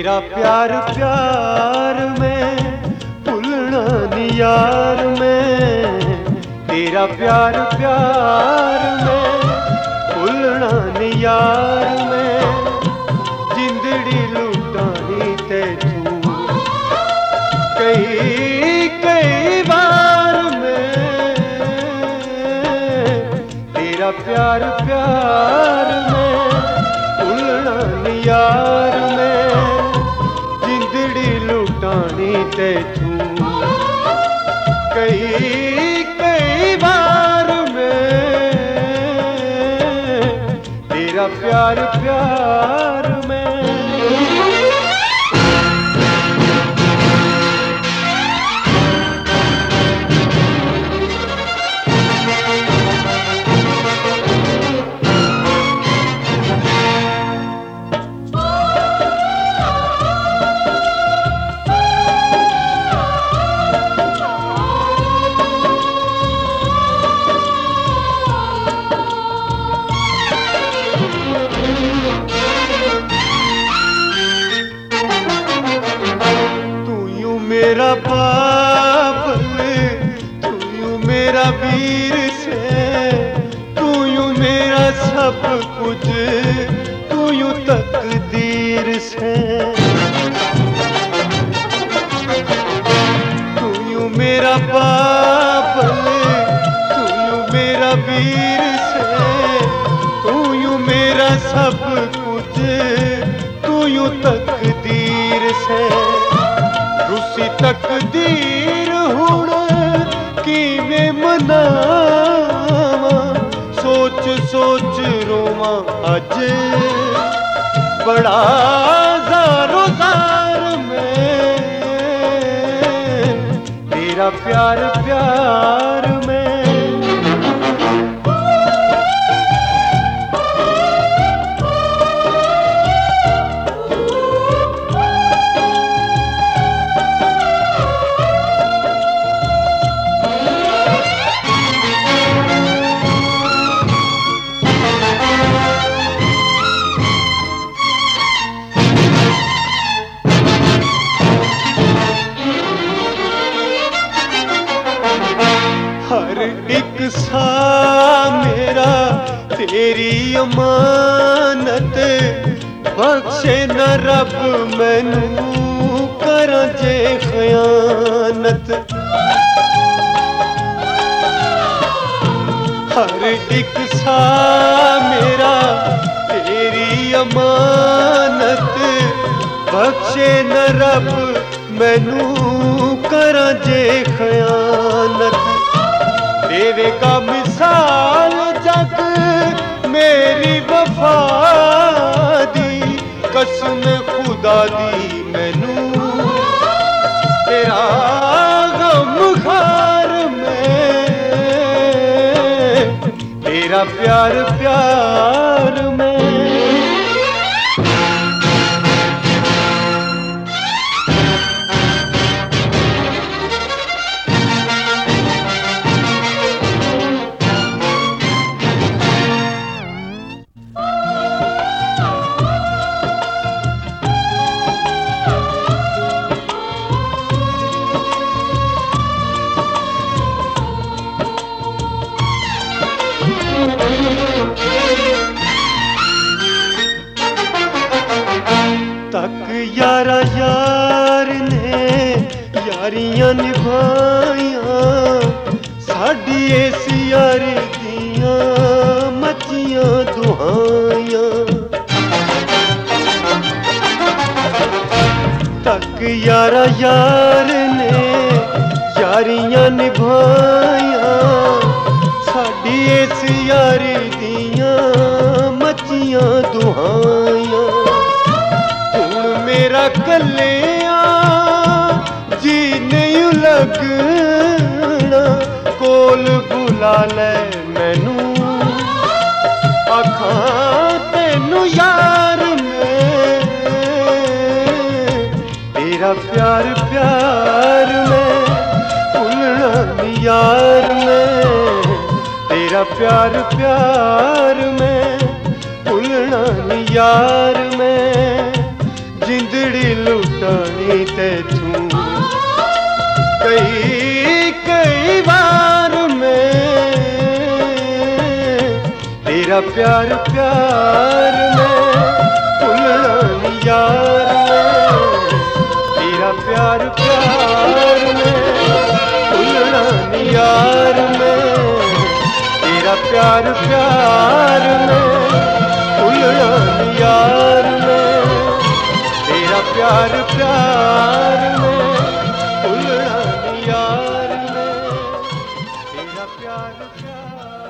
तेरा प्यार प्यार में भुलना नी यार में, तेरा प्यार प्यार में भुलना नी यार में, जिंदड़ी लुटानी ते तू कई कई बार में, तेरा प्यार प्यार में भुलना नी यार में, जिंदड़ी लुटानी ते तू कई कई बार में, तेरा प्यार प्यार में। मेरा बाबल तू यूं मेरा वीर से, तू यूं मेरा सब कुछ, तू यूं तकदीर से, तू यूं मेरा बाबल तू यूं मेरा वीर से, तू यूं मेरा सब कुछ, तू यूं तकदीर से, रुसी तकदीर हुण किवें मनावा, सोच सोच रोवां अज बड़ा ज़ारो ज़ार में, तेरा प्यार प्यार में। हर एक सा मेरा तेरी अमानत, बख्शे न रब मैनू करां जे खयानत, हर एक सा मेरा तेरी अमानत, बख्शे न रब मैनू करां जे खयानत, देवेगा मिसाल जग मेरी वफा दी, कसम खुदा दी मैनू तेरा गम खार में, तेरा प्यार प्यार में। तक यारा यार ने यारियां निभाइयां, साडी इस यारी दियां मचियां दुहाइयां, तक यारा यार ने यारियां निभाइयां, साडी इस यारी दियां मचियां दुहाइयां, मेरा कल्लिया जी नहीं लगना, कोल बुला ले मैनू आखां तेनू यार में, तेरा प्यार प्यार में भुलना नी यार में, तेरा प्यार प्यार में भुलना नी यार में, जिंदड़ी तेथू कई कई बार में तेरा प्यार प्यार में भुलना नी यार में, तेरा प्यार प्यार में भुलना नी यार में, तेरा प्यार प्यार में भुलना नी यार में, तेरा प्यार प्यार में भुलना नी यार में, तेरा प्यार प्यार